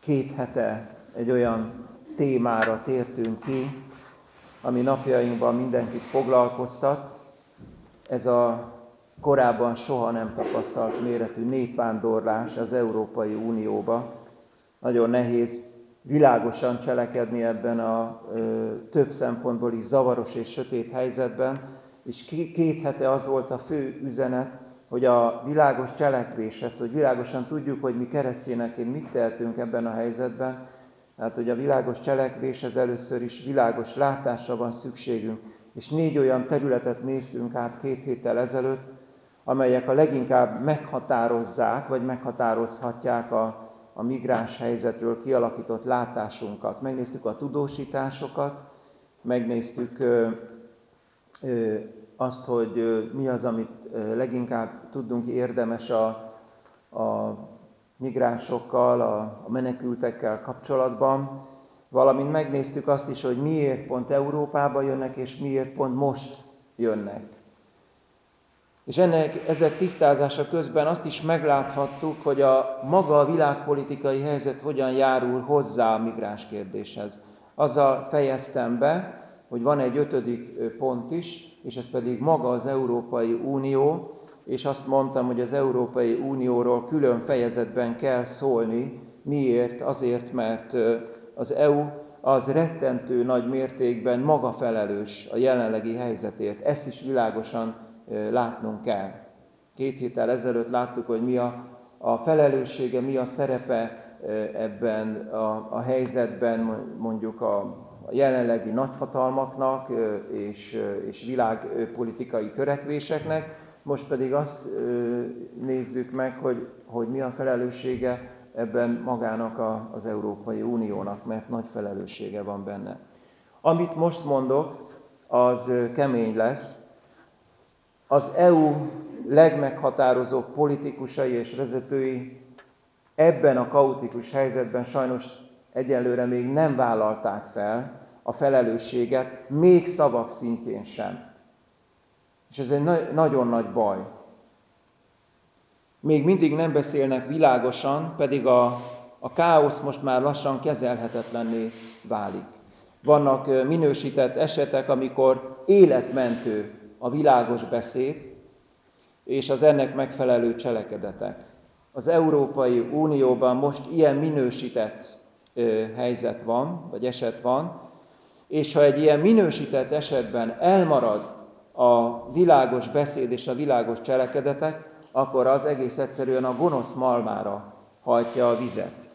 2 hete egy olyan témára tértünk ki, ami napjainkban mindenkit foglalkoztat. Ez a korábban soha nem tapasztalt méretű népvándorlás az Európai Unióba. Nagyon nehéz világosan cselekedni ebben a több szempontból is zavaros és sötét helyzetben, és 2 hete az volt a fő üzenet, hogy a világos cselekvéshez, hogy világosan tudjuk, hogy mi keresztényeként mit tehetünk ebben a helyzetben, tehát hogy a világos cselekvéshez először is világos látásra van szükségünk. És 4 olyan területet néztünk át 2 héttel ezelőtt, amelyek a leginkább meghatározzák, vagy meghatározhatják a migráns helyzetről kialakított látásunkat. Megnéztük a tudósításokat, megnéztük azt, hogy mi az, amit leginkább tudnunk érdemes a migránsokkal, a menekültekkel kapcsolatban, valamint megnéztük azt is, hogy miért pont Európába jönnek, és miért pont most jönnek. És ezek tisztázása közben azt is megláthattuk, hogy maga a világpolitikai helyzet hogyan járul hozzá a migráns kérdéshez. Azzal fejeztem be, hogy van egy 5. pont is, és ez pedig maga az Európai Unió, és azt mondtam, hogy az Európai Unióról külön fejezetben kell szólni. Miért? Azért, mert az EU az rettentő nagy mértékben maga felelős a jelenlegi helyzetért. Ezt is világosan látnunk kell. 2 héttel ezelőtt láttuk, hogy mi a felelőssége, mi a szerepe ebben a helyzetben mondjuk a jelenlegi nagyhatalmaknak és világpolitikai törekvéseknek. Most pedig azt nézzük meg, hogy mi a felelőssége ebben magának az Európai Uniónak, mert nagy felelőssége van benne. Amit most mondok, az kemény lesz. Az EU legmeghatározóbb politikusai és vezetői ebben a kaotikus helyzetben sajnos egyelőre még nem vállalták fel a felelősséget, még szavak szintjén sem. És ez egy nagyon nagy baj. Még mindig nem beszélnek világosan, pedig a káosz most már lassan kezelhetetlenné válik. Vannak minősített esetek, amikor életmentő a világos beszéd és az ennek megfelelő cselekedetek. Az Európai Unióban most ilyen minősített helyzet van, vagy eset van, és ha egy ilyen minősített esetben elmarad a világos beszéd és a világos cselekedetek, akkor az egész egyszerűen a gonosz malmára hajtja a vizet.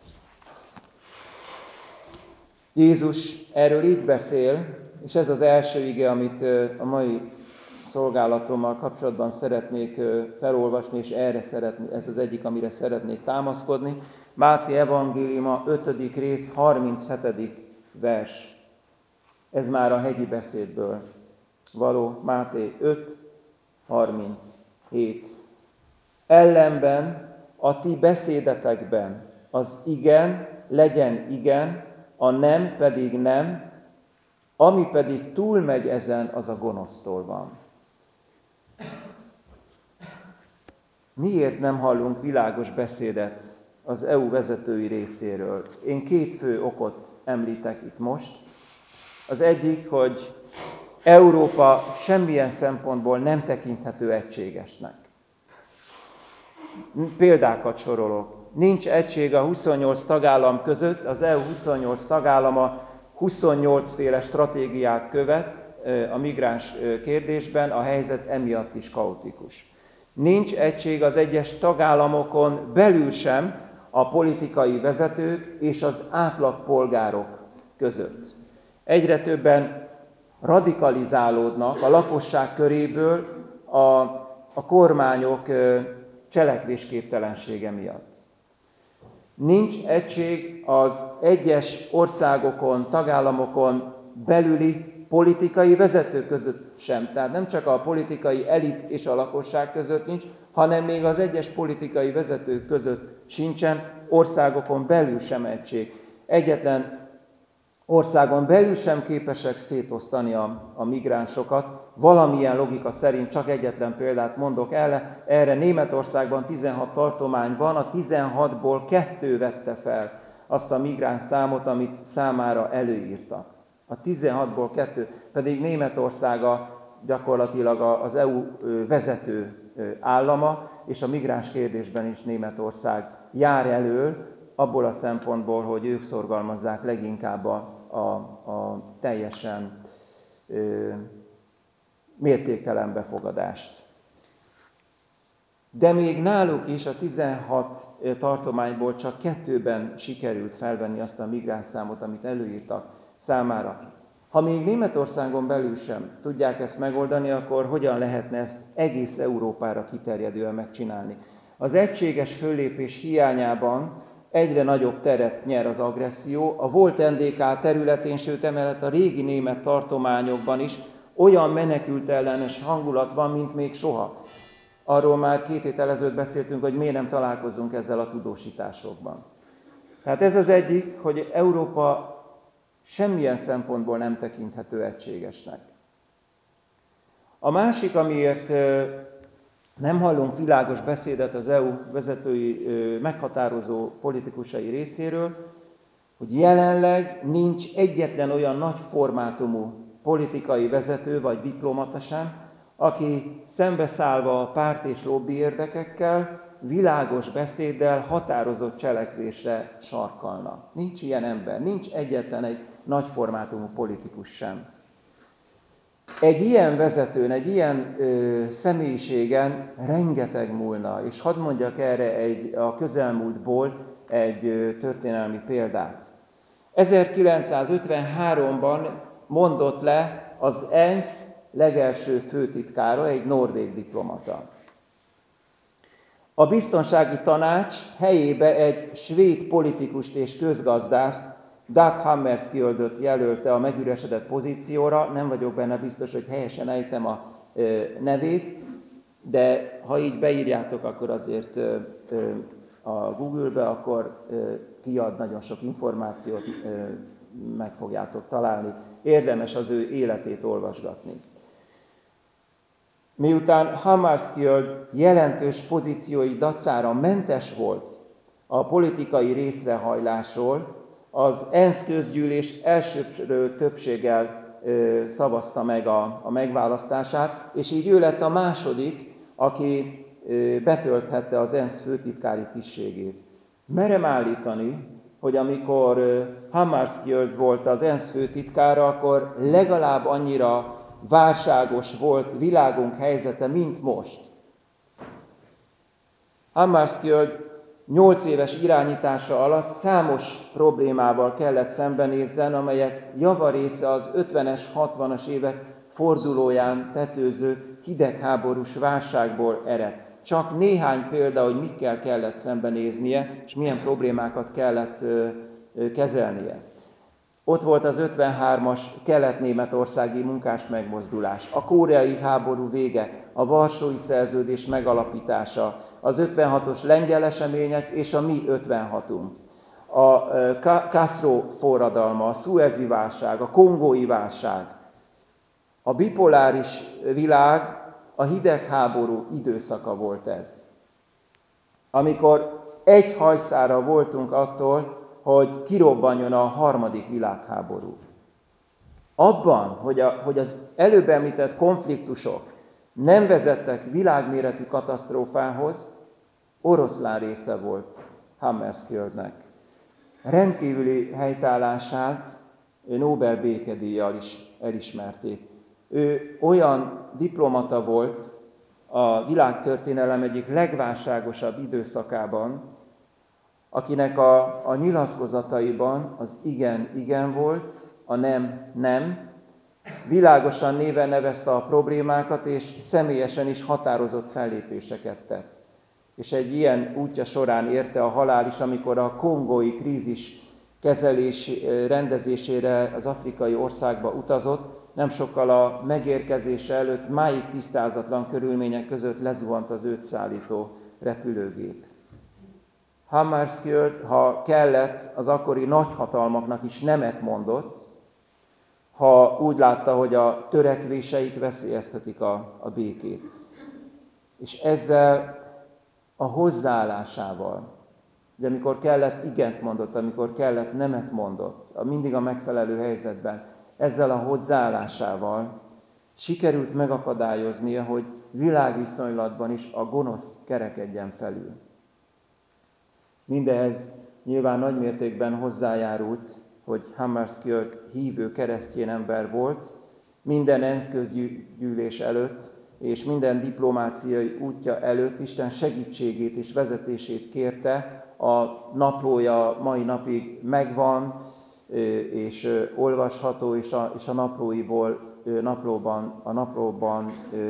Jézus erről így beszél, és ez az első ige, amit a mai szolgálatommal kapcsolatban szeretnék felolvasni, és ez az egyik, amire szeretnék támaszkodni. Máté evangéliuma 5. rész 37. vers. Ez már a hegyi beszédből való, Máté 5, 37. Ellenben a ti beszédetekben az igen legyen igen, a nem pedig nem, ami pedig túlmegy ezen, az a gonosztól van. Miért nem hallunk világos beszédet az EU vezetői részéről? Én 2 fő okot említek itt most. Az egyik, hogy Európa semmilyen szempontból nem tekinthető egységesnek. Példákat sorolok. Nincs egység a 28 tagállam között, az EU 28 tagállama 28 féle stratégiát követ a migráns kérdésben, a helyzet emiatt is kaotikus. Nincs egység az egyes tagállamokon belül sem a politikai vezetők és az átlagpolgárok között. Egyre többen radikalizálódnak a lakosság köréből a kormányok cselekvésképtelensége miatt. Nincs egység az egyes országokon, tagállamokon belüli politikai vezetők között sem. Tehát nem csak a politikai elit és a lakosság között nincs, hanem még az egyes politikai vezetők között sincsen, országokon belül sem egység. Egyetlen országon belül sem képesek szétosztani a migránsokat. Valamilyen logika szerint, csak egyetlen példát mondok erre, Németországban 16 tartomány van, a 16-ból 2 vette fel azt a migráns számot, amit számára előírtak. A 16-ból 2, pedig Németországa gyakorlatilag az EU vezető állama, és a migráns kérdésben is Németország jár elől, abból a szempontból, hogy ők szorgalmazzák leginkább a teljesen mértéktelen befogadást. De még náluk is a 16 tartományból csak 2-ben sikerült felvenni azt a migráns számot, amit előírtak számára. Ha még Németországon belül sem tudják ezt megoldani, akkor hogyan lehetne ezt egész Európára kiterjedően megcsinálni? Az egységes föllépés hiányában egyre nagyobb teret nyer az agresszió. A volt NDK területén, sőt emellett a régi német tartományokban is olyan menekültellenes hangulat van, mint még soha. Arról már 2 héttel ezelőtt beszéltünk, hogy miért nem találkozunk ezzel a tudósításokban. Tehát ez az egyik, hogy Európa semmilyen szempontból nem tekinthető egységesnek. A másik, amiért nem hallunk világos beszédet az EU vezetői, meghatározó politikusai részéről, hogy jelenleg nincs egyetlen olyan nagy formátumú politikai vezető vagy diplomata sem, aki szembeszállva a párt és lobby érdekekkel, világos beszéddel, határozott cselekvésre sarkalna. Nincs ilyen ember, nincs egyetlen egy nagyformátumú politikus sem. Egy ilyen vezetőn, egy ilyen személyiségen rengeteg múlna, és hadd mondjak erre a közelmúltból egy történelmi példát. 1953-ban mondott le az ENSZ legelső főtitkára, egy norvég diplomata. A biztonsági tanács helyébe egy svéd politikust és közgazdászt, Dag Hammarskjöldöt jelölte a megüresedett pozícióra. Nem vagyok benne biztos, hogy helyesen ejtem a nevét, de ha így beírjátok, akkor azért a Google-be, akkor kiad nagyon sok információt, meg fogjátok találni. Érdemes az ő életét olvasgatni. Miután Hammarskjöld jelentős pozíciói dacára mentes volt a politikai részrehajlásról, az ENSZ közgyűlés elsőprő többséggel szavazta meg a megválasztását, és így ő lett a második, aki betölthette az ENSZ főtitkári tisztségét. Merem állítani, hogy amikor Hammarskjöld volt az ENSZ főtitkára, akkor legalább annyira válságos volt világunk helyzete, mint most. Hammarskjöld 8 éves irányítása alatt számos problémával kellett szembenézzen, amelyek javarésze az 50-es, 60-as évek fordulóján tetőző hidegháborús válságból ered. Csak néhány példa, hogy mikkel kellett szembenéznie, és milyen problémákat kellett kezelnie. Ott volt az 53-as kelet-németországi munkás megmozdulás, a koreai háború vége, a Varsói Szerződés megalapítása, az 56-os lengyel események és a mi 56-unk. A Castro forradalma, a szuezi válság, a kongói válság. A bipoláris világ, a hidegháború időszaka volt ez. Amikor egy hajszára voltunk attól, hogy kirobbanjon a harmadik világháború. Abban, hogy az előbb említett konfliktusok nem vezettek világméretű katasztrófához, oroszlán része volt Hammarskjöldnek. Rendkívüli helytállását Nobel békedíjjal is elismerték. Ő olyan diplomata volt a világtörténelem egyik legválságosabb időszakában, akinek a nyilatkozataiban az igen, igen volt, a nem, nem. Világosan néven nevezte a problémákat, és személyesen is határozott fellépéseket tett. És egy ilyen útja során érte a halál is, amikor a kongói krízis rendezésére az afrikai országba utazott, nem sokkal a megérkezése előtt máig tisztázatlan körülmények között lezuhant az őt szállító repülőgép. Hammarskjöld, ha kellett, az akkori nagyhatalmaknak is nemet mondott, ha úgy látta, hogy a törekvéseik veszélyeztetik a békét. És ezzel a hozzáállásával hogy amikor kellett igent mondott, amikor kellett nemet mondott, mindig a megfelelő helyzetben, ezzel a hozzáállásával sikerült megakadályoznia, hogy világviszonylatban is a gonosz kerekedjen felül. Mindehez nyilván nagy mértékben hozzájárult, hogy Hammarskjöld hívő keresztény ember volt, minden ENSZ közgyűlés előtt és minden diplomáciai útja előtt Isten segítségét és vezetését kérte. A naplója mai napig megvan, és olvasható, és a naplóban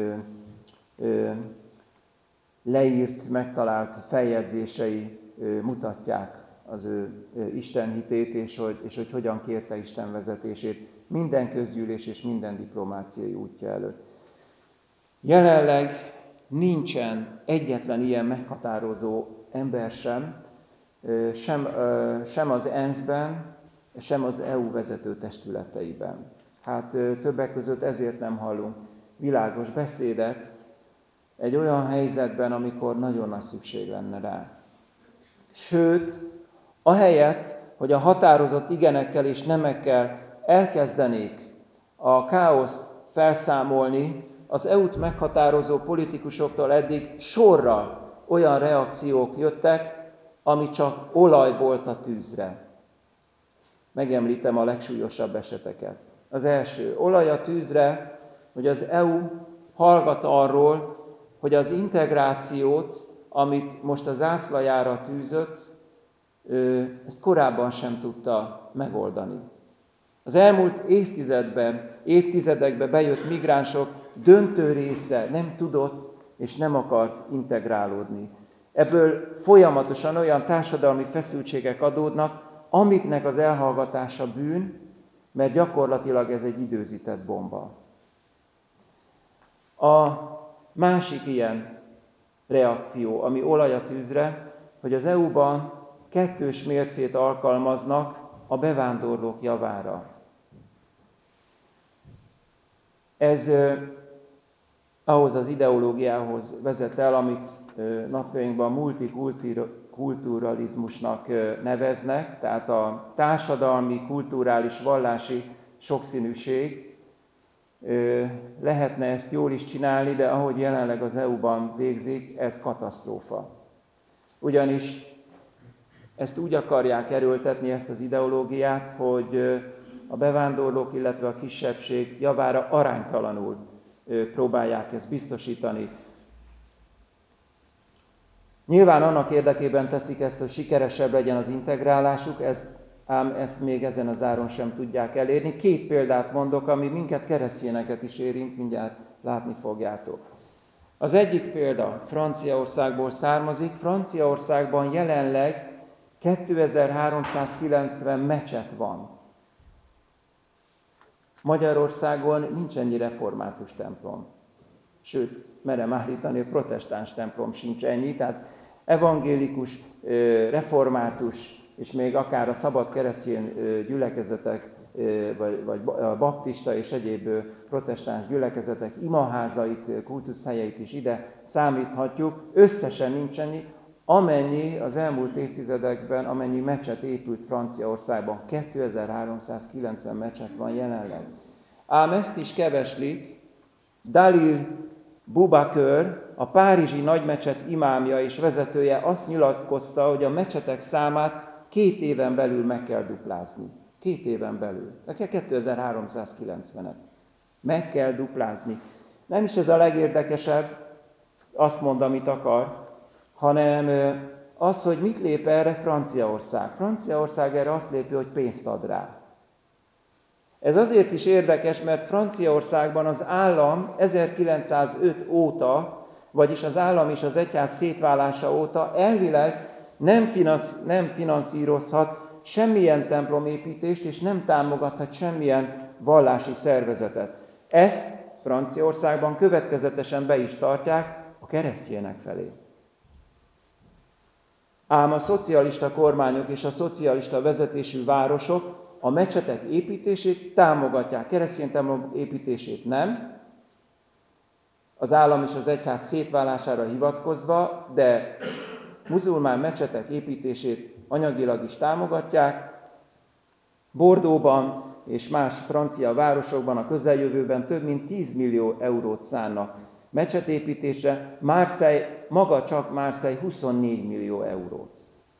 leírt, megtalált feljegyzései mutatják az ő istenhitét, és hogy hogyan kérte Isten vezetését minden közgyűlés és minden diplomáciai útja előtt. Jelenleg nincsen egyetlen ilyen meghatározó ember sem az ENSZ-ben, sem az EU vezető testületeiben. Hát többek között ezért nem hallunk világos beszédet egy olyan helyzetben, amikor nagyon nagy szükség lenne rá. Sőt, ahelyett, hogy a határozott igenekkel és nemekkel elkezdenék a káoszt felszámolni, az EU-t meghatározó politikusoktól eddig sorra olyan reakciók jöttek, ami csak olaj volt a tűzre. Megemlítem a legsúlyosabb eseteket. Az első, olaj a tűzre, hogy az EU hallgat arról, hogy az integrációt, amit most a zászlajára tűzött, ezt korábban sem tudta megoldani. Az elmúlt évtizedekben bejött migránsok döntő része nem tudott és nem akart integrálódni. Ebből folyamatosan olyan társadalmi feszültségek adódnak, amiknek az elhallgatása bűn, mert gyakorlatilag ez egy időzített bomba. A másik ilyen reakció, ami olaj a tűzre, hogy az EU-ban kettős mércét alkalmaznak a bevándorlók javára. Ez ahhoz az ideológiához vezet el, amit napjainkban multikulturalizmusnak neveznek, tehát a társadalmi, kulturális, vallási sokszínűség. Lehetne ezt jól is csinálni, de ahogy jelenleg az EU-ban végzik, ez katasztrófa. Ugyanis ezt úgy akarják erőltetni, ezt az ideológiát, hogy a bevándorlók, illetve a kisebbség javára aránytalanul próbálják ezt biztosítani. Nyilván annak érdekében teszik ezt, hogy sikeresebb legyen az integrálásuk, ám ezt még ezen az áron sem tudják elérni. 2 példát mondok, ami minket keresztényeket is érint, mindjárt látni fogjátok. Az egyik példa Franciaországból származik. Franciaországban jelenleg 2390 mecset van. Magyarországon nincs ennyi református templom. Sőt, merem állítani, a protestáns templom sincs ennyi, tehát evangélikus, református, és még akár a szabad keresztény gyülekezetek, vagy baptista és egyéb protestáns gyülekezetek imaházait, kultuszhelyeit is ide számíthatjuk. Összesen nincs ennyi, amennyi az elmúlt évtizedekben, amennyi mecset épült Franciaországban. 2390 mecset van jelenleg. Ám ezt is keveslik Dalil Bubakör, a párizsi nagymecset imámja és vezetője azt nyilatkozta, hogy a mecsetek számát 2 éven belül meg kell duplázni. 2 éven belül. 2390-et. Meg kell duplázni. Nem is ez a legérdekesebb, azt mond, amit akar, hanem az, hogy mit lép erre Franciaország. Franciaország erre azt lépi, hogy pénzt ad rá. Ez azért is érdekes, mert Franciaországban az állam 1905 óta, vagyis az állam és az egyház szétválása óta elvileg nem finanszírozhat semmilyen templomépítést, és nem támogathat semmilyen vallási szervezetet. Ezt Franciaországban következetesen be is tartják a keresztjének felé. Ám a szocialista kormányok és a szocialista vezetésű városok a mecsetek építését támogatják, keresztény templom építését nem, az állam és az egyház szétválására hivatkozva, de muzulmán mecsetek építését anyagilag is támogatják. Bordeauxban és más francia városokban a közeljövőben több mint 10 millió eurót szánnak mecsetépítésre, csak Marseille 24 millió eurót.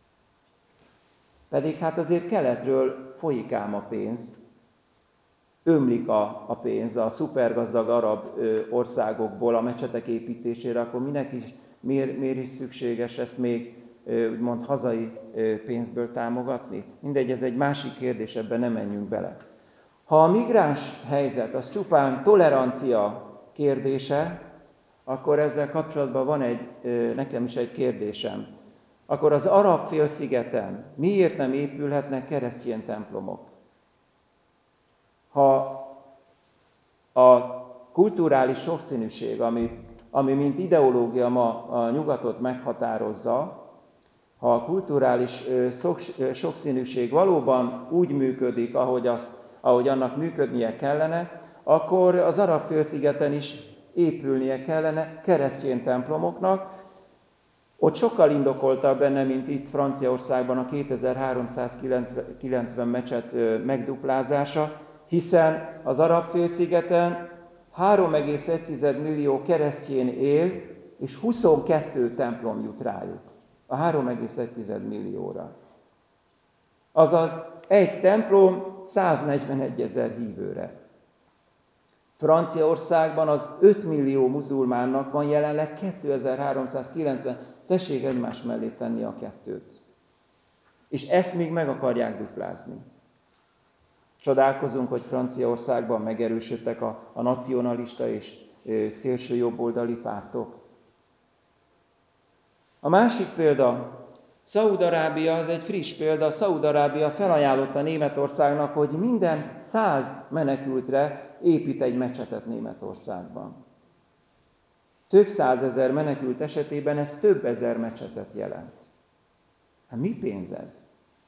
Pedig hát azért keletről folyik ám a pénz, ömlik a pénz a szupergazdag arab országokból a mecsetek építésére, akkor miért is szükséges ezt még úgymond hazai pénzből támogatni? Mindegy, ez egy másik kérdés, ebben nem menjünk bele. Ha a migráns helyzet az csupán tolerancia kérdése, akkor ezzel kapcsolatban van nekem is egy kérdésem. Akkor az Arab-félszigeten miért nem épülhetnek keresztény templomok? Ha a kulturális sokszínűség, ami mint ideológia ma a nyugatot meghatározza, ha a kulturális sokszínűség valóban úgy működik, ahogy annak működnie kellene, akkor az Arab-félszigeten is épülnie kellene keresztény templomoknak. Ott sokkal indokoltabb benne, mint itt Franciaországban a 2390 mecset megduplázása, hiszen az Arab-félszigeten 3,1 millió keresztény él, és 22 templom jut rájuk a 3,1 millióra. Azaz egy templom 141 000 hívőre. Franciaországban az 5 millió muzulmánnak van jelenleg 2390. Tessék egymás mellé tenni a kettőt. És ezt még meg akarják duplázni. Csodálkozunk, hogy Franciaországban megerősödtek a nacionalista és szélső jobboldali pártok. A másik példa, Szaúd-Arábia, az egy friss példa. Szaúd-Arábia felajánlotta Németországnak, hogy minden 100 menekültre épít egy mecsetet Németországban. Több 100 000 menekült esetében ez több ezer mecsetet jelent. Hát mi pénz ez?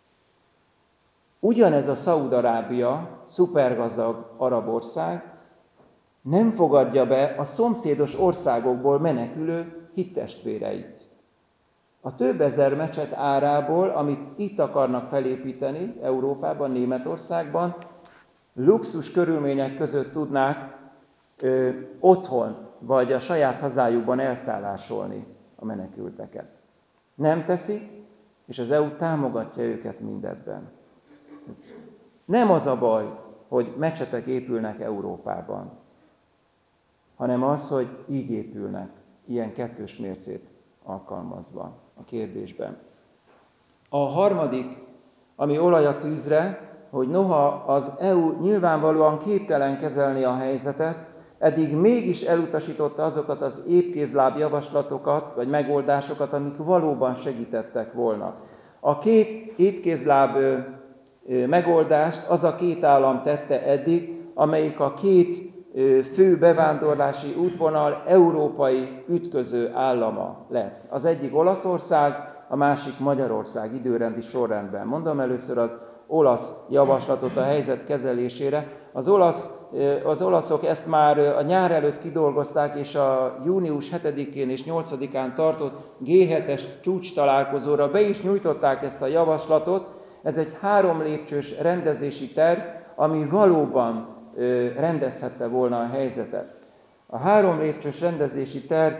Ugyanez a Szaúd-Arábia, szupergazdag arab ország, nem fogadja be a szomszédos országokból menekülő hittestvéreit. A több ezer mecset árából, amit itt akarnak felépíteni, Európában, Németországban, luxus körülmények között tudnák otthon, vagy a saját hazájukban elszállásolni a menekülteket. Nem teszik, és az EU támogatja őket mindebben. Nem az a baj, hogy mecsetek épülnek Európában, hanem az, hogy így épülnek, ilyen kettős mércét alkalmazva a kérdésben. A harmadik, ami olaj a tűzre, hogy noha az EU nyilvánvalóan képtelen kezelni a helyzetet, eddig mégis elutasította azokat az épkézláb javaslatokat, vagy megoldásokat, amik valóban segítettek volna. A két épkézláb megoldást az a két állam tette eddig, amelyik a két fő bevándorlási útvonal európai ütköző állama lett. Az egyik Olaszország, a másik Magyarország időrendi sorrendben. Mondom először az olasz javaslatot a helyzet kezelésére. Az olaszok ezt már a nyár előtt kidolgozták, és a június 7-én és 8-án tartott G7-es csúcs találkozóra be is nyújtották ezt a javaslatot. Ez egy 3 lépcsős rendezési terv, ami valóban rendezhette volna a helyzetet. A 3 lépcsős rendezési terv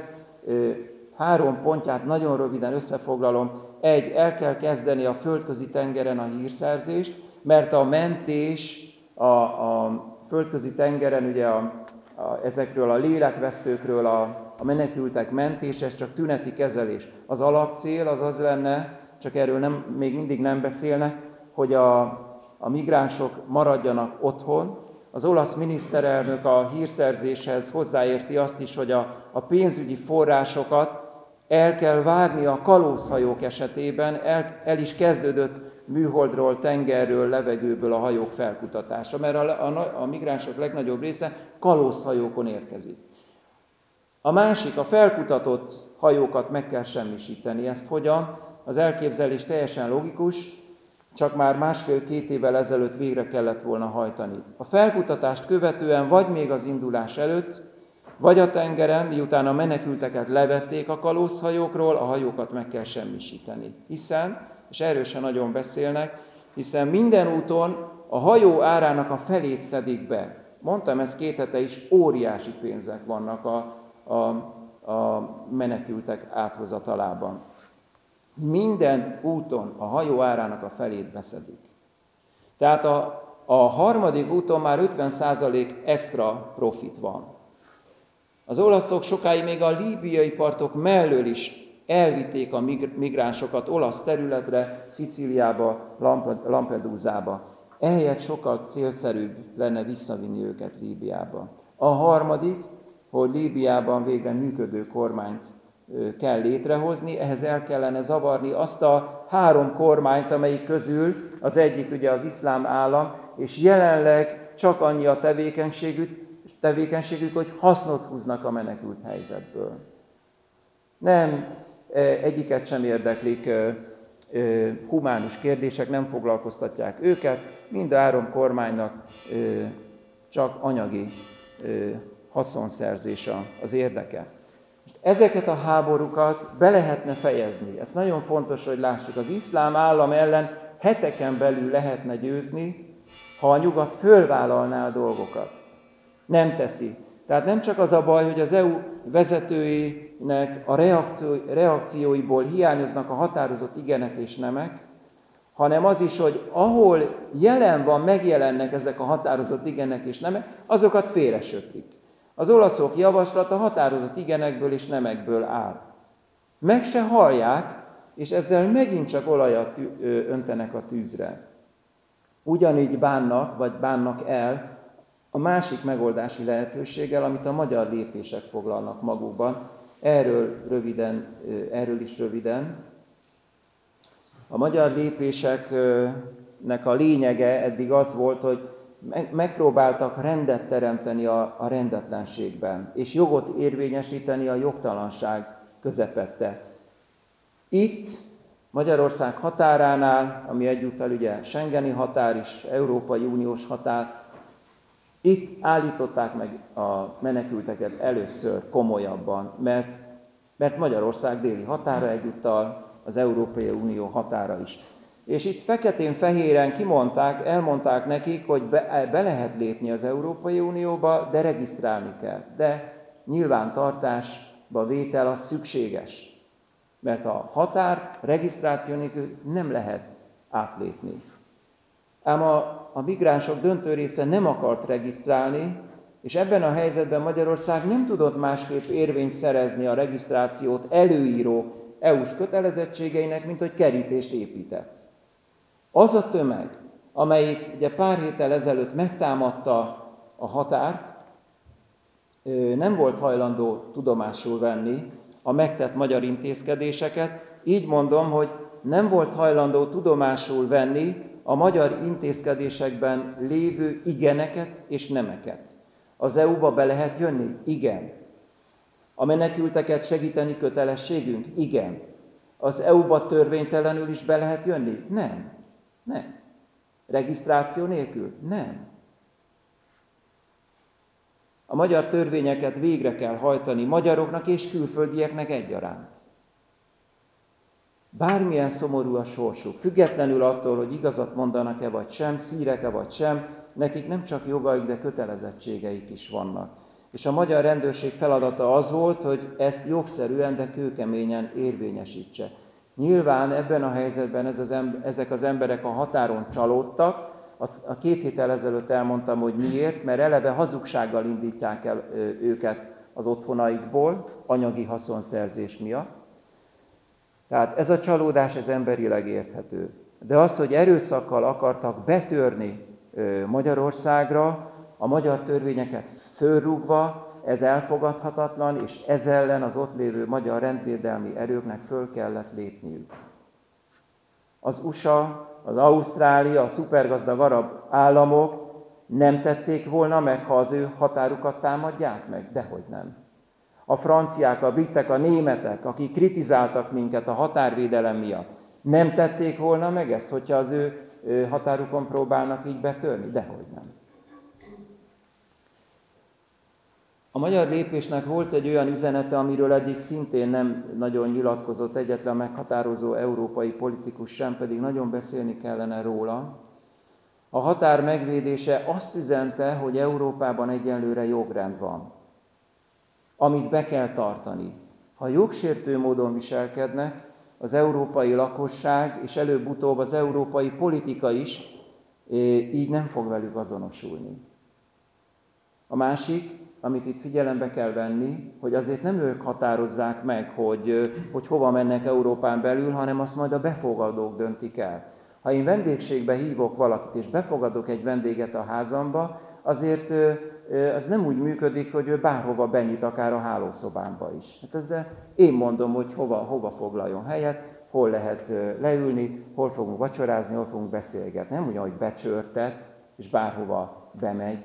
3 pontját nagyon röviden összefoglalom. 1. El kell kezdeni a földközi tengeren a hírszerzést, mert a mentés a földközi tengeren, ugye ezekről a lélekvesztőkről a menekültek mentése, ez csak tüneti kezelés. Az alapcél az lenne, csak erről még mindig nem beszélnek, hogy a migránsok maradjanak otthon. Az olasz miniszterelnök a hírszerzéshez hozzáérti azt is, hogy a pénzügyi forrásokat el kell vágni a kalózhajók esetében, el is kezdődött műholdról, tengerről, levegőből a hajók felkutatása, mert a migránsok legnagyobb része kalózhajókon érkezik. A másik, a felkutatott hajókat meg kell semmisíteni. Ezt hogyan? Az elképzelés teljesen logikus, csak már 1,5-2 évvel ezelőtt végre kellett volna hajtani. A felkutatást követően, vagy még az indulás előtt vagy a tengeren, miután a menekülteket levették a kalózhajókról, a hajókat meg kell semmisíteni. Hiszen, és erről sem nagyon beszélnek, hiszen minden úton a hajó árának a felét szedik be. Mondtam ezt 2 hete is, óriási pénzek vannak a menekültek áthozatalában. Minden úton a hajó árának a felét beszedik. Tehát a harmadik úton már 50% extra profit van. Az olaszok sokáig még a líbiai partok mellől is elvitték a migránsokat olasz területre, Szicíliába, Lampedusába. Ehelyett sokkal célszerűbb lenne visszavinni őket Líbiába. A harmadik, hogy Líbiában végre működő kormányt kell létrehozni, ehhez el kellene zavarni azt a 3 kormányt, amelyik közül az egyik ugye az iszlám állam, és jelenleg csak annyi a tevékenységük, hogy hasznot húznak a menekült helyzetből. Nem, egyiket sem érdeklik humánus kérdések, nem foglalkoztatják őket, mind a 3 kormánynak csak anyagi haszonszerzés az érdeke. Ezeket a háborúkat be lehetne fejezni. Ez nagyon fontos, hogy lássuk. Az iszlám állam ellen heteken belül lehetne győzni, ha a nyugat fölvállalná a dolgokat. Nem teszi. Tehát nem csak az a baj, hogy az EU vezetőinek a reakcióiból hiányoznak a határozott igenek és nemek, hanem az is, hogy ahol megjelennek ezek a határozott igenek és nemek, azokat félresöprik. Az olaszok javaslata határozott igenekből és nemekből áll. Meg se hallják, és ezzel megint csak olajat öntenek a tűzre. Ugyanígy bánnak el a másik megoldási lehetőséggel, amit a magyar lépések foglalnak magukban. Erről is röviden. A magyar lépéseknek a lényege eddig az volt, hogy megpróbáltak rendet teremteni a rendetlenségben, és jogot érvényesíteni a jogtalanság közepette. Itt, Magyarország határánál, ami egyúttal ugye Schengeni határ is, Európai Uniós határ, itt állították meg a menekülteket először komolyabban, mert Magyarország déli határa egyúttal az Európai Unió határa is. És itt feketén-fehéren elmondták nekik, hogy be lehet lépni az Európai Unióba, de regisztrálni kell. De nyilvántartásba vétel az szükséges, mert a határt regisztráció nélkül nem lehet átlépni. Ám a migránsok döntő része nem akart regisztrálni, és ebben a helyzetben Magyarország nem tudott másképp érvényt szerezni a regisztrációt előíró EU-s kötelezettségeinek, mint hogy kerítést épített. Az a tömeg, amelyik ugye pár héttel ezelőtt megtámadta a határt, nem volt hajlandó tudomásul venni a megtett magyar intézkedéseket. Így mondom, hogy nem volt hajlandó tudomásul venni a magyar intézkedésekben lévő igeneket és nemeket. Az EU-ba be lehet jönni? Igen. A menekülteket segíteni kötelességünk? Igen. Az EU-ba törvénytelenül is be lehet jönni? Nem. Nem. Regisztráció nélkül? Nem. A magyar törvényeket végre kell hajtani magyaroknak és külföldieknek egyaránt. Bármilyen szomorú a sorsuk, függetlenül attól, hogy igazat mondanak-e vagy sem, szírek-e vagy sem, nekik nem csak jogaik, de kötelezettségeik is vannak. És a magyar rendőrség feladata az volt, hogy ezt jogszerűen, de kőkeményen érvényesítse. Nyilván ebben a helyzetben ezek az emberek a határon csalódtak. A 2 héttel ezelőtt elmondtam, hogy miért, mert eleve hazugsággal indítják el őket az otthonaikból, anyagi haszonszerzés miatt. Tehát ez a csalódás, ez emberileg érthető. De az, hogy erőszakkal akartak betörni Magyarországra, a magyar törvényeket fölrúgva, ez elfogadhatatlan, és ez ellen az ott lévő magyar rendvédelmi erőknek föl kellett lépniük. Az USA, az Ausztrália, a szupergazdag arab államok nem tették volna meg, ha az ő határukat támadják meg? Dehogy nem. A franciák, a britek, a németek, akik kritizáltak minket a határvédelem miatt, nem tették volna meg ezt, hogyha az ő határukon próbálnak így betörni? Dehogy nem. A Magyar Lépésnek volt egy olyan üzenete, amiről eddig szintén nem nagyon nyilatkozott egyetlen meghatározó európai politikus sem, pedig nagyon beszélni kellene róla. A határ megvédése azt üzente, hogy Európában egyenlőre jogrend van, amit be kell tartani. Ha jogsértő módon viselkednek, az európai lakosság, és előbb-utóbb az európai politika is így nem fog velük azonosulni. A másik, amit itt figyelembe kell venni, hogy azért nem ők határozzák meg, hogy hova mennek Európán belül, hanem azt majd a befogadók döntik el. Ha én vendégségbe hívok valakit, és befogadok egy vendéget a házamba, azért az nem úgy működik, hogy ő bárhova benyit, akár a hálószobámba is. Hát ezzel én mondom, hogy hova foglaljon helyet, hol lehet leülni, hol fogunk vacsorázni, hol fogunk beszélgetni. Nem úgy, hogy becsörtet, és bárhova bemegy.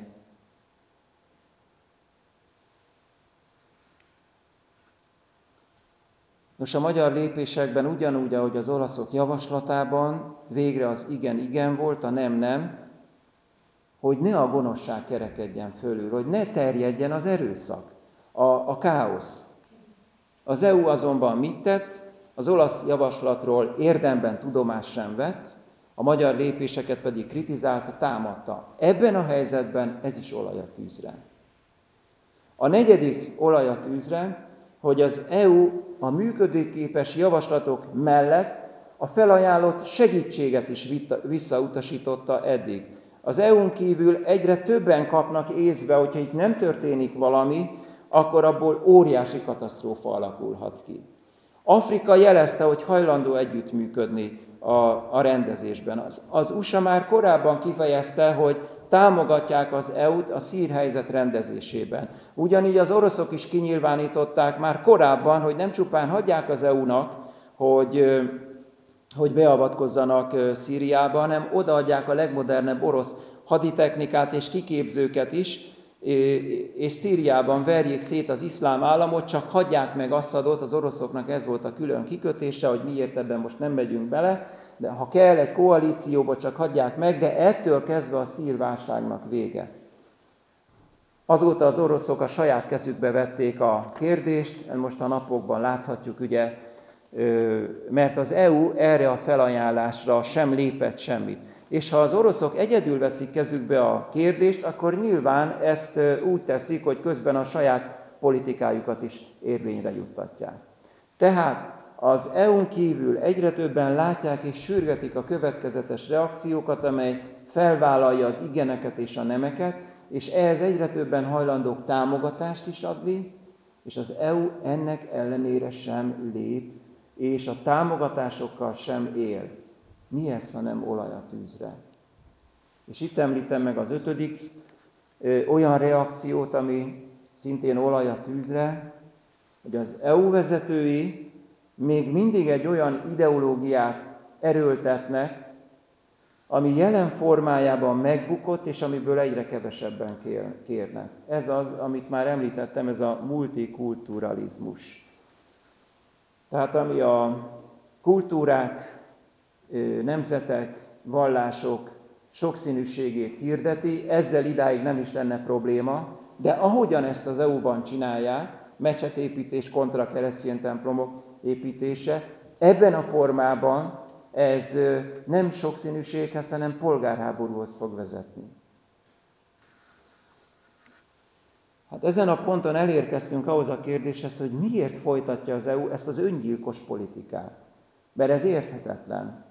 Nos, a magyar lépésekben ugyanúgy, ahogy az olaszok javaslatában, végre az igen volt, a nem, hogy ne a gonoszság kerekedjen fölül, hogy ne terjedjen az erőszak, a káosz. Az EU azonban mit tett? Az olasz javaslatról érdemben tudomást sem vett, a magyar lépéseket pedig kritizálta, támadta. Ebben a helyzetben ez is olaj a tűzre. A negyedik olaj a tűzre, hogy az EU a működőképes javaslatok mellett a felajánlott segítséget is visszautasította eddig. Az EU-n kívül egyre többen kapnak észbe, hogyha itt nem történik valami, akkor abból óriási katasztrófa alakulhat ki. Afrika jelezte, hogy hajlandó együttműködni a rendezésben. Az USA már korábban kifejezte, hogy támogatják az EU-t a szír helyzet rendezésében. Ugyanígy az oroszok is kinyilvánították már korábban, hogy nem csupán hagyják az EU-nak, hogy beavatkozzanak Szíriába, hanem odaadják a legmodernebb orosz haditechnikát és kiképzőket is, és Szíriában verjék szét az iszlám államot, csak hagyják meg Assadot, az oroszoknak ez volt a külön kikötése, hogy miért ebben most nem megyünk bele, de ha kell egy koalícióba, csak hagyják meg, de ettől kezdve a szír válságnak vége. Azóta az oroszok a saját kezükbe vették a kérdést, most a napokban láthatjuk, ugye, mert az EU erre a felajánlásra sem lépett semmit. És ha az oroszok egyedül veszik kezükbe a kérdést, akkor nyilván ezt úgy teszik, hogy közben a saját politikájukat is érvényre juttatják. Tehát az EU-n kívül egyre többen látják és sürgetik a következetes reakciókat, amely felvállalja az igeneket és a nemeket, és ehhez egyre többen hajlandók támogatást is adni, és az EU ennek ellenére sem lép, és a támogatásokkal sem él. Mi ez, ha nem olaj a tűzre? És itt említem meg az 5. Olyan reakciót, ami szintén olaj a tűzre, hogy az EU vezetői még mindig egy olyan ideológiát erőltetnek, ami jelen formájában megbukott, és amiből egyre kevesebben kérnek. Ez az, amit már említettem, ez a multikulturalizmus. Tehát ami a kultúrák, nemzetek, vallások sokszínűségét hirdeti, ezzel idáig nem is lenne probléma, de ahogyan ezt az EU-ban csinálják, mecsetépítés kontra keresztény templomok építése, ebben a formában ez nem sokszínűséghez, hanem polgárháborúhoz fog vezetni. Hát ezen a ponton elérkeztünk ahhoz a kérdéshez, hogy miért folytatja az EU ezt az öngyilkos politikát. Mert ez érthetetlen.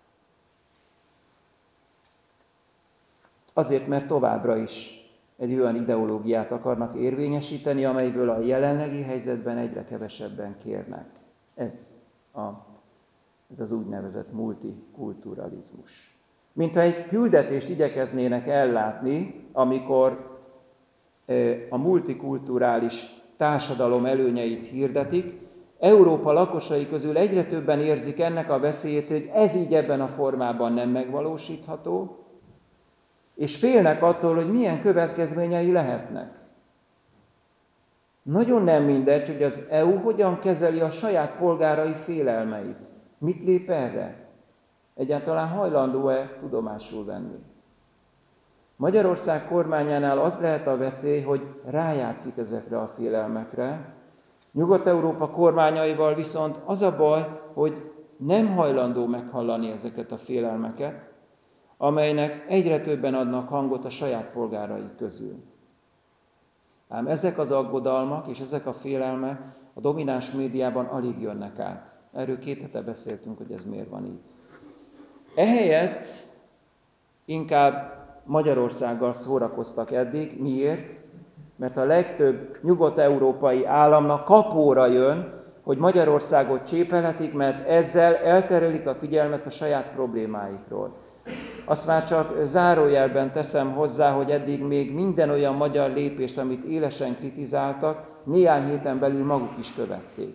Azért, mert továbbra is egy olyan ideológiát akarnak érvényesíteni, amelyből a jelenlegi helyzetben egyre kevesebben kérnek. Ez az úgynevezett multikulturalizmus. Mintha egy küldetést igyekeznének ellátni, amikor a multikulturális társadalom előnyeit hirdetik, Európa lakosai közül egyre többen érzik ennek a veszélyét, hogy ez így ebben a formában nem megvalósítható, és félnek attól, hogy milyen következményei lehetnek. Nagyon nem mindegy, hogy az EU hogyan kezeli a saját polgárai félelmeit. Mit lép erre? Egyáltalán hajlandó-e tudomásul venni? Magyarország kormányánál az lehet a veszély, hogy rájátszik ezekre a félelmekre. Nyugat-Európa kormányaival viszont az a baj, hogy nem hajlandó meghallani ezeket a félelmeket, amelynek egyre többen adnak hangot a saját polgárai közül. Ám ezek az aggodalmak és ezek a félelmek a domináns médiában alig jönnek át. Erről 2 hete beszéltünk, hogy ez miért van így. Ehelyett inkább Magyarországgal szórakoztak eddig. Miért? Mert a legtöbb nyugat-európai államnak kapóra jön, hogy Magyarországot csépelhetik, mert ezzel elterelik a figyelmet a saját problémáikról. Azt már csak zárójelben teszem hozzá, hogy eddig még minden olyan magyar lépést, amit élesen kritizáltak, néhány héten belül maguk is követték.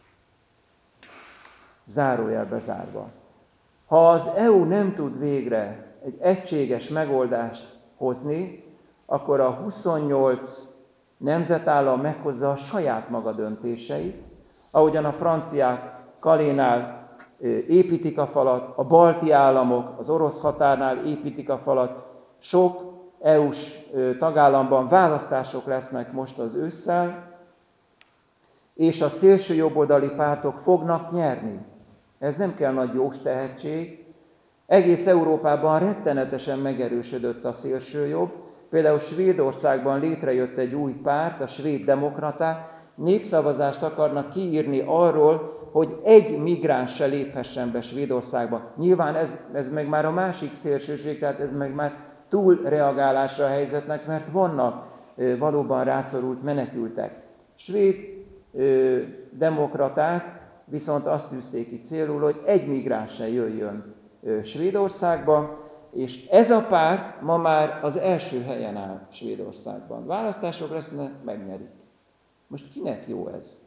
Zárójelbe zárva. Ha az EU nem tud végre egy egységes megoldást hozni, akkor a 28 nemzetállam meghozza a saját maga döntéseit, ahogyan a franciák Calénál építik a falat, a balti államok az orosz határnál építik a falat, sok EU-s tagállamban választások lesznek most az ősszel, és a szélső jobboldali pártok fognak nyerni. Ez nem kell nagy jós tehetség. Egész Európában rettenetesen megerősödött a szélsőjobb. Például Svédországban létrejött egy új párt, a svéd demokraták, népszavazást akarnak kiírni arról, hogy egy migráns se léphessen be Svédországba. Nyilván ez meg már a másik szélsőség, tehát ez meg már túl reagálásra a helyzetnek, mert vannak valóban rászorult menekültek. Svéd demokraták viszont azt tűzték ki célul, hogy egy migráns se jöjjön Svédországba, és ez a párt ma már az első helyen áll Svédországban. Választások lesznek, megnyerik. Most kinek jó ez?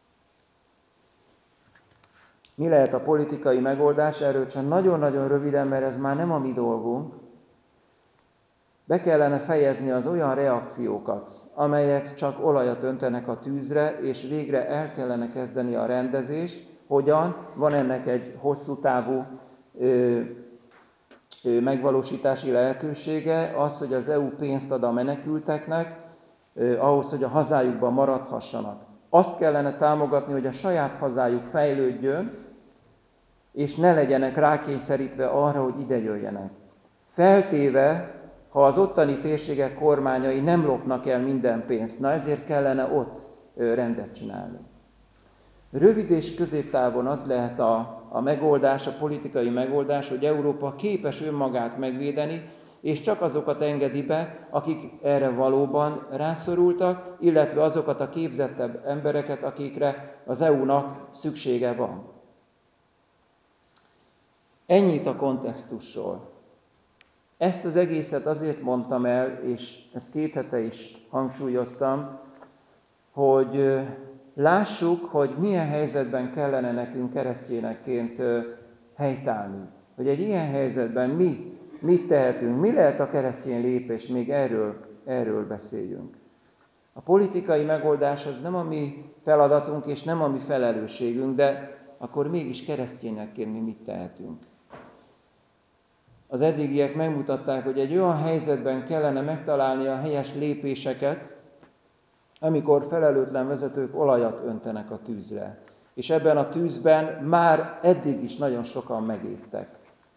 Mi lehet a politikai megoldás? Erről csak nagyon-nagyon röviden, mert ez már nem a mi dolgunk. Be kellene fejezni az olyan reakciókat, amelyek csak olajat öntenek a tűzre, és végre el kellene kezdeni a rendezést. Hogyan? Van ennek egy hosszú távú megvalósítási lehetősége, az, hogy az EU pénzt ad a menekülteknek, ahhoz, hogy a hazájukban maradhassanak. Azt kellene támogatni, hogy a saját hazájuk fejlődjön, és ne legyenek rákényszerítve arra, hogy ide jöjjenek. Feltéve, ha az ottani térségek kormányai nem lopnak el minden pénzt, na ezért kellene ott rendet csinálni. Rövid és középtávon az lehet a megoldás, a politikai megoldás, hogy Európa képes önmagát megvédeni, és csak azokat engedi be, akik erre valóban rászorultak, illetve azokat a képzettebb embereket, akikre az EU-nak szüksége van. Ennyit a kontextusról. Ezt az egészet azért mondtam el, és ezt 2 hete is hangsúlyoztam, hogy lássuk, hogy milyen helyzetben kellene nekünk keresztényekként helytállni. Hogy egy ilyen helyzetben mit tehetünk, mi lehet a keresztény lépés, még erről beszéljünk. A politikai megoldás az nem a mi feladatunk, és nem a mi felelősségünk, de akkor mégis keresztényekként mi mit tehetünk. Az eddigiek megmutatták, hogy egy olyan helyzetben kellene megtalálni a helyes lépéseket, amikor felelőtlen vezetők olajat öntenek a tűzre. És ebben a tűzben már eddig is nagyon sokan megégtek.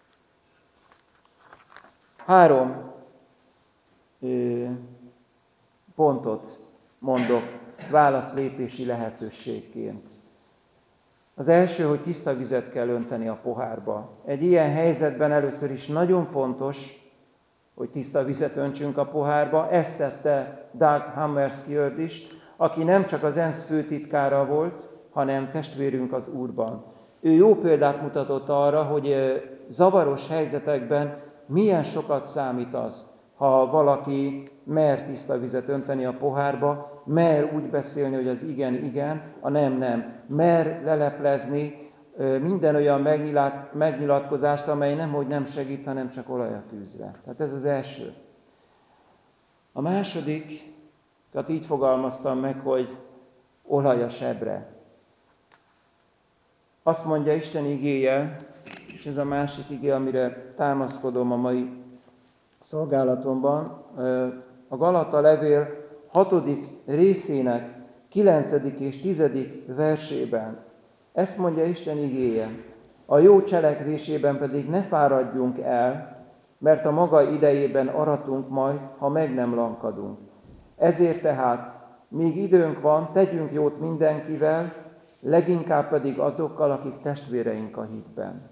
3 pontot mondok válaszlépési lehetőségként. Az első, hogy tiszta vizet kell önteni a pohárba. Egy ilyen helyzetben először is nagyon fontos, hogy tiszta vizet öntsünk a pohárba. Ezt tette Dag Hammarskjöld is, aki nem csak az ENSZ főtitkára volt, hanem testvérünk az Úrban. Ő jó példát mutatott arra, hogy zavaros helyzetekben milyen sokat számít az, ha valaki mer tiszta vizet önteni a pohárba, mer úgy beszélni, hogy az igen, igen, a nem, nem. Mer leleplezni minden olyan megnyilatkozást, amely nemhogy nem segít, hanem csak olaj a tűzre. Tehát ez az első. A másodikat így fogalmaztam meg, hogy olaj a sebre. Azt mondja Isten igéje, és ez a másik igé, amire támaszkodom a mai szolgálatomban a Galata levél 6. részének 9. és 10. versében. Ezt mondja Isten igéje: a jó cselekvésében pedig ne fáradjunk el, mert a maga idejében aratunk majd, ha meg nem lankadunk. Ezért tehát, míg időnk van, tegyünk jót mindenkivel, leginkább pedig azokkal, akik testvéreink a hitben.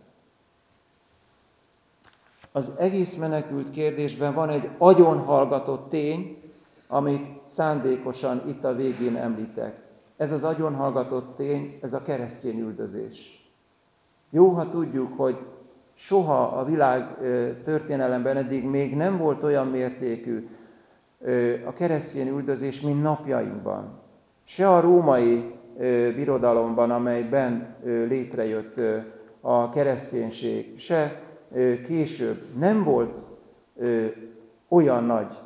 Az egész menekült kérdésben van egy agyonhallgatott tény, amit szándékosan itt a végén említek. Ez az agyonhallgatott tény, ez a keresztény üldözés. Jó, ha tudjuk, hogy soha a világ történelemben eddig még nem volt olyan mértékű a keresztény üldözés, mint napjainkban. Se a római birodalomban, amelyben létrejött a kereszténység, se később nem volt olyan nagy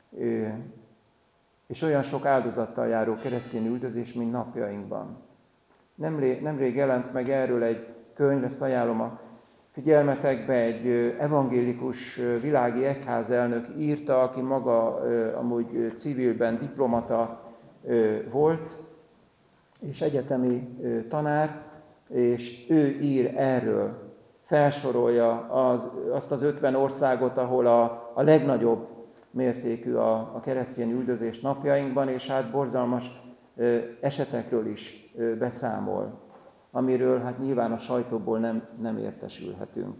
és olyan sok áldozattal járó keresztény üldözés, mint napjainkban. Nemrég jelent meg erről egy könyv, ezt ajánlom a figyelmetekbe, egy evangélikus világi egyházelnök írta, aki maga amúgy civilben diplomata volt, és egyetemi tanár, és ő ír erről, felsorolja azt az 50 országot, ahol a legnagyobb mértékű a keresztény üldözés napjainkban, és hát borzalmas esetekről is beszámol, amiről hát nyilván a sajtóból nem értesülhetünk.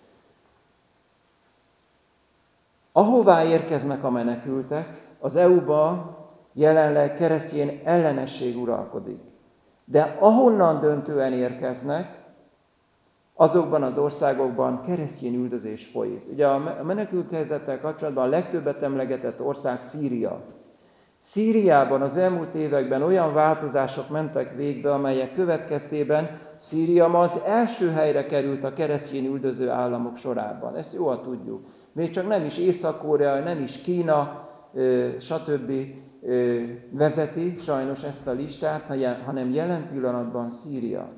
Ahová érkeznek a menekültek, az EU-ba jelenleg keresztény ellenesség uralkodik. De ahonnan döntően érkeznek, azokban az országokban keresztény üldözés folyik. Ugye a menekült helyzettel kapcsolatban a legtöbbet emlegetett ország Szíria. Szíriában az elmúlt években olyan változások mentek végbe, amelyek következtében Szíria ma az első helyre került a keresztény üldöző államok sorában. Ezt jól tudjuk. Még csak nem is Észak-Korea, nem is Kína, stb. Vezeti sajnos ezt a listát, hanem jelen pillanatban Szíria.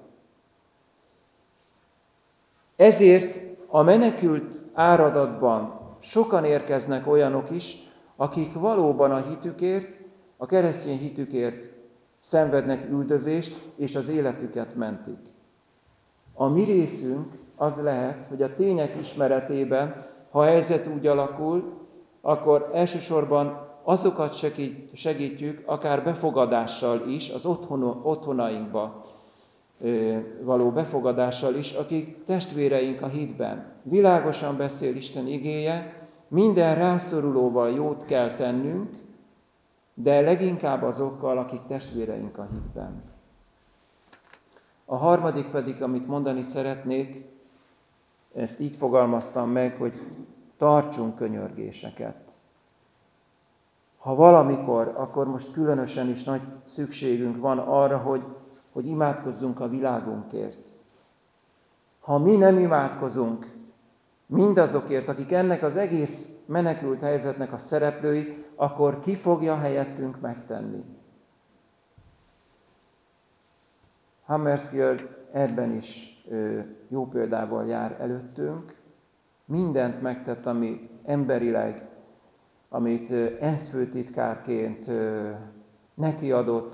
Ezért a menekült áradatban sokan érkeznek olyanok is, akik valóban a hitükért, a keresztény hitükért szenvednek üldözést, és az életüket mentik. A mi részünk az lehet, hogy a tények ismeretében, ha a helyzet úgy alakul, akkor elsősorban azokat segítjük, akár befogadással is, az otthonainkba való befogadással is, akik testvéreink a hitben. Világosan beszél Isten igéje, minden rászorulóval jót kell tennünk, de leginkább azokkal, akik testvéreink a hitben. A harmadik pedig, amit mondani szeretnék, ezt így fogalmaztam meg, hogy tartsunk könyörgéseket. Ha valamikor, akkor most különösen is nagy szükségünk van arra, hogy imádkozzunk a világunkért. Ha mi nem imádkozunk mindazokért, akik ennek az egész menekült helyzetnek a szereplői, akkor ki fogja helyettünk megtenni? Hammarskjöld ebben is jó példával jár előttünk. Mindent megtett, ami emberileg, amit ENSZ főtitkárként neki adott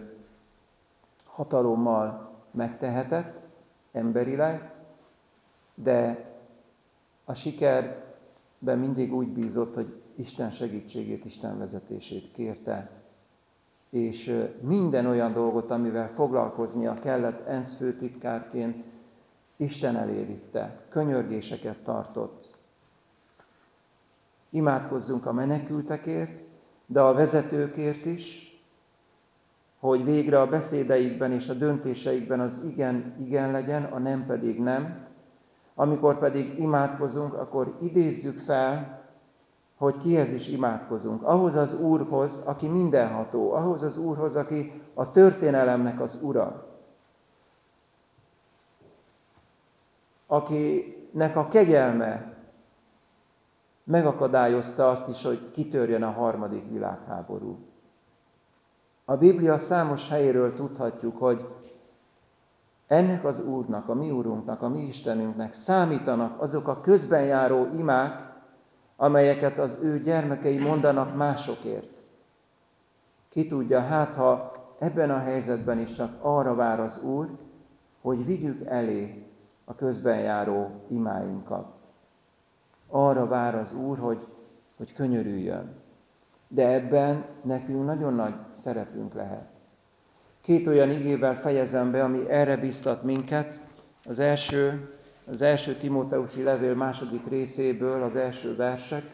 hatalommal megtehetett emberileg, de a sikerben mindig úgy bízott, hogy Isten segítségét, Isten vezetését kérte, és minden olyan dolgot, amivel foglalkoznia kellett ENSZ főtitkárként, Isten elé vitte, könyörgéseket tartott. Imádkozzunk a menekültekért, de a vezetőkért is, hogy végre a beszédeikben és a döntéseikben az igen, igen legyen, a nem pedig nem. Amikor pedig imádkozunk, akkor idézzük fel, hogy kihez is imádkozunk. Ahhoz az Úrhoz, aki mindenható, ahhoz az Úrhoz, aki a történelemnek az Ura, akinek a kegyelme megakadályozta azt is, hogy kitörjön a harmadik világháború. A Biblia számos helyéről tudhatjuk, hogy ennek az Úrnak, a mi Úrunknak, a mi Istenünknek számítanak azok a közben járó imák, amelyeket az ő gyermekei mondanak másokért. Ki tudja, hát ha ebben a helyzetben is csak arra vár az Úr, hogy vigyük elé a közben járó imáinkat. Arra vár az Úr, hogy könyörüljön. De ebben nekünk nagyon nagy szerepünk lehet. 2 olyan igével fejezem be, ami erre biztat minket. Az első Timóteusi levél 2. részéből az első versek.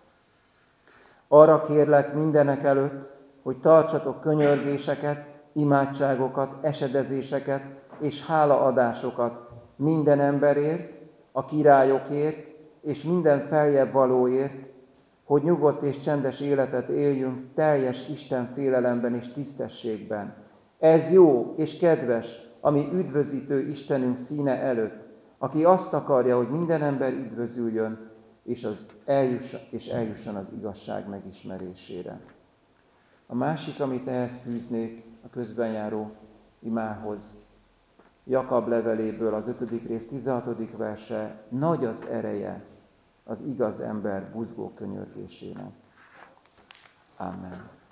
Arra kérlek mindenek előtt, hogy tartsatok könyörgéseket, imádságokat, esedezéseket és hálaadásokat minden emberért, a királyokért és minden feljebb valóért, hogy nyugodt és csendes életet éljünk teljes Isten félelemben és tisztességben. Ez jó és kedves, ami üdvözítő Istenünk színe előtt, aki azt akarja, hogy minden ember üdvözüljön, és eljusson az igazság megismerésére. A másik, amit ehhez fűznék a közben járó imához, Jakab leveléből az 5. rész 16. verse, nagy az ereje az igaz ember buzgó könyörgésének. Amen.